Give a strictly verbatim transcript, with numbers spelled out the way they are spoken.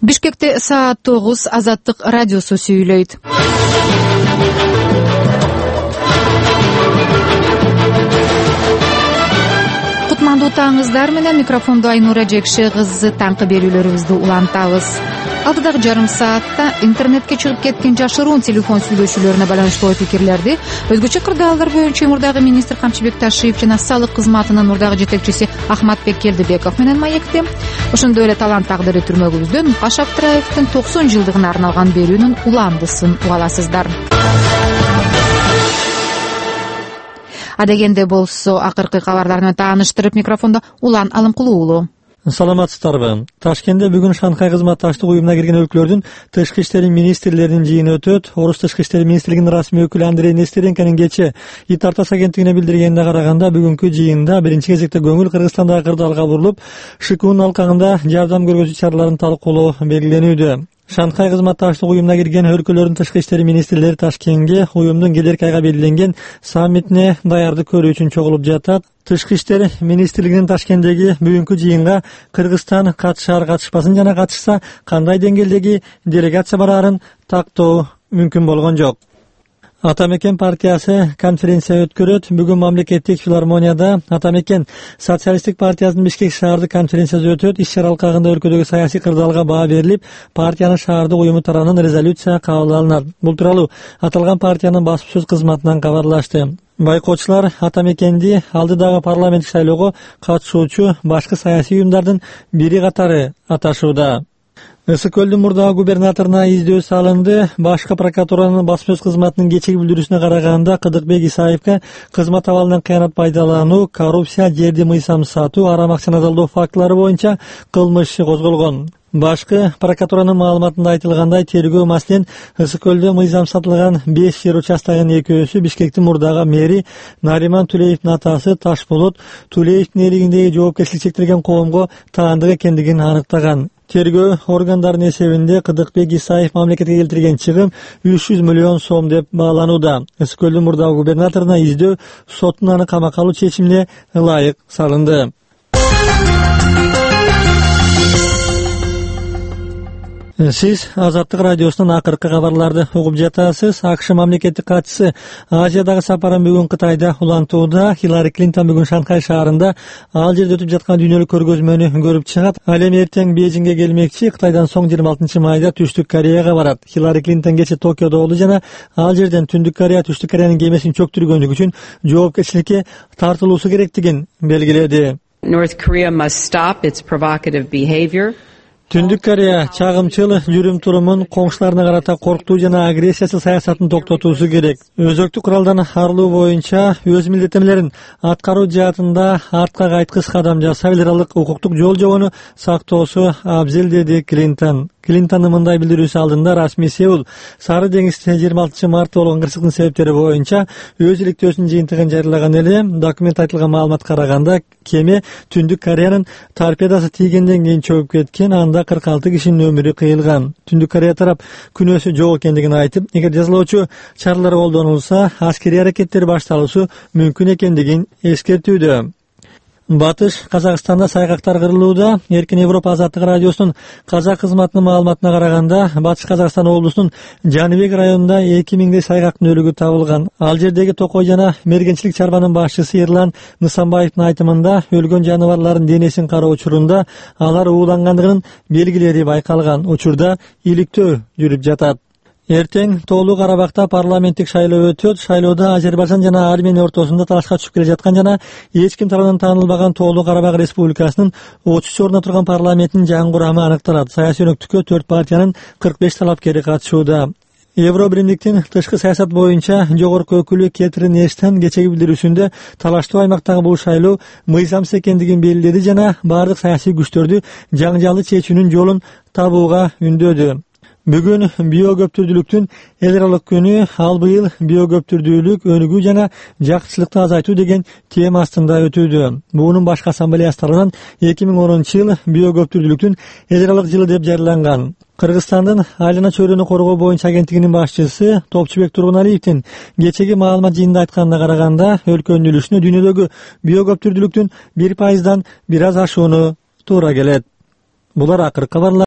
Бишкекте саат тогуз. Азаттык радиосу сүйлөйт. Кутмандуу таңыңыздар менен микрофондо Айнура Жекше кызы таңкы берүүлөрүбүздү улантабыз. Алдыдагы жарым саатта интернетке чыгып кеткен жашыруун телефон сүйлөшүүлөрүнө байланыштуу ой пикирлерди, өзгөчө кырдаалдар боюнча мурдагы министр Камчыбек Ташиев жана салык кызматынын мурдагы жетекчиси Ахматбек Келдибеков менен маекти. Ошондой эле талант тагдыры түрмөгүбүздөн Мукаш Абдыраевдин токсон жылдыгына арналган берүүнүн уландысын угаласыздар. Адегенде болсо акыркы кабарларны тааныштырып микрофондо Улан Алымкулуу уулу. Саламатсыздарбы. Ташкентте бүгүн Шанхай кызматташтык уюмуна кирген өлкөлөрдүн тышкы иштери министрлеринин жыйыны өтөт. Орус тышкы иштери министрлигинин расмий өкүлү Андрей Нестеренконун кече Итартас агенттигине билдиргенине караганда, бүгүнкү жыйында биринчи кезекте көңүл Кыргызстандагы кырдаалга бурулуп, ШКУнун алкагында жардам көргөзүү чараларын талкуулоо белгиленүүдө. Шанхай кызматташтык уюмуна кирген өлкөлөрдүн тышкы иштери министрлери Ташкентке уюмдун келерки айга белгиленген саммитине даярдык көрүү үчүн чогулуп жатат. Тышкы иштер министрлигинин Ташкенттеги бүгүнкү жыйынга Кыргызстан катышар катышпасын жана катышса кандай деңгээлдеги делегация бараарын тактоо мүмкүн болгон жок. Атамекен партиясы конференция өткөрөт. Бүгүн мамлекеттик филармонияда Атамекен социалисттик партиясынын Бишкек шаардык конференциясы өтөт. Иш-чара алкагында өлкөдөгү саясий кырдаалга баа берилип, партиянын шаардык уюму тарабынан резолюция кабыл алынат. Бул тууралуу аталган партиянын басма сөз кызматынан кабарлашты. Байкоочулар Атамекенди алдыдагы парламенттик шайлоого катышуучу башкы саясий уюмдардын бири катары аташууда. Ысык көлдүн мурдагы губернаторуна издөө салынды. Башкы прокуратуранын басма сөз кызматынын кечеги билдирүүсүнө караганда, Кыдыкбек Исаевге кызмат абалынан кыянат пайдалануу, коррупция, жерди мыйзам сатуу, арам акчаны далдоо фактылары боюнча кылмыш козголгон. Башкы прокуратуранын маалыматында айтылгандай, тергөө маселен Ысык көлдө мыйзам сатылган беш жер участогунун экөөсү Бишкектин мурдагы мэри Нариман Тулеевдин атасы Ташболот Тулеевдин ээлигиндеги жоопкерчилик чектелген коомго таандык экендигин аныктаган. Тергөө органдарынын эсебинде Кыдыкбек Исаев мамлекетке келтирген чыгым үч жүз миллион сом деп бааланууда. Ысык көлдүн мурдагы губернаторуна издөө соттун аны камакка алуу чечимине ылайык салынды. Сиз Азаттык радиосунун акыркы кабарларды угуп жатасыз. АКШ мамлекеттик катчысы Азиядагы сапарын бүгүн Кытайда улантууда. Хиллари Клинтон бүгүн Шанхай шаарында ал жерде өтүп жаткан дүйнөлүк көргөзмөнү көрүп чыгат. Ал эми эртең Бейжиңге келмекчи. Кытайдан соң жыйырма алтынчы майда Түштүк Кореяга барат. Хиллари Клинтон кече Токиодо болду жана ал жерден Түндүк Корея Түштүк Кореянын кемесин чөктүргөнлүгү үчүн жоопкерчиликке тартылуусу керектигин белгиледи. North Korea must stop its provocative behavior. Түндүк Корея чагымчыл жүрүм-турумун, коңшуларына карата корктуу жана агрессиячыл саясатын токтотуусу керек. Өзөктүк куралдан арылуу боюнча өз милдеттенмелерин аткаруу жаатында артка кайткыс кадам жасап, эл аралык укуктук жол жобону сактоосу абзел, деди Клинтон. Клинтондун мындай билдирүүсү алдында расмий Сеул Сары деңизде жыйырма алтынчы мартта болгон кырсыктын себептери боюнча өз иликтөөсүнүн жыйынтыгын жарыялаган эле. Документ айтылган маалыматка караганда, кеме Түндүк Кореянын торпедасы тийгенден кийин чөгүп кеткен, анда кырк алты кишинин өмүрү кыйылган. Түндүк Корея тарап күнөөсү жок экендигин айтып, эгер жазалоочу чаралар колдонулса, аскерий аракеттер башталышы мүмкүн экендигин эскертүүдө. Батыш Казакстанда сайгактар кырылууда. Эркин Европа Азаттык радиосунун казак кызматынын маалыматына караганда, Батыш Казакстан облусунун Жаныбек районунда эки миңдей сайгактын өлүгү табылган. Ал жердеги токой жана мергенчилик чарбанын башчысы Эрлан Нысанбаевдин айтымында, өлгөн жаныбарлардын денесин кароо учурунда алар уулангандыгынын белгилери байкалган. Учурда иликтөө жүрүп жатат. Эртең Тоолуу Карабакта парламенттик шайлоо өтөт. Шайлоодо Азербайжан жана Армения ортосунда талашка түшүп келе жаткан жана эч ким тарабынан таанылбаган Тоолуу Карабак Республикасынын отуз ордуна турган парламенттин жаңы курамы аныкталат. Саясий өнөктүккө төрт партиянын кырк беш талапкери катышууда. Евро биримдиктин тышкы саясат боюнча жогорку өкүлү Кетрин Эштен кечеги билдирүүсүндө талаштуу аймактагы бул шайлоо мыйзамсыз экендигин белгиледи жана бардык саясий күчтөрдү жаңжалды чечүүнүн жолун табууга үндөдү. Бүгүн биокөптүрдүүлүктүн эл аралык күнү. Ал быйыл биокөптүрдүүлүк, өнүгүү жана жакшылыкты азайтуу деген тема астында өтүүдө. Буунун башкы ассамблеясы тарабынан эки миң онунчу жыл биокөптүрдүүлүктүн эл аралык жылы деп жарыяланган. Кыргызстандын айлана чөйрөнү коргоо боюнча агенттигинин башчысы Топчубек Тургуналиевдин кечеги маалымат жыйынында айтканына караганда, өлкөнүн үлүшүнө дүйнөдөгү биокөптүрдүүлүктүн бир пайыздан бир аз ашууну туура келет. Булар акыркы кабарлар.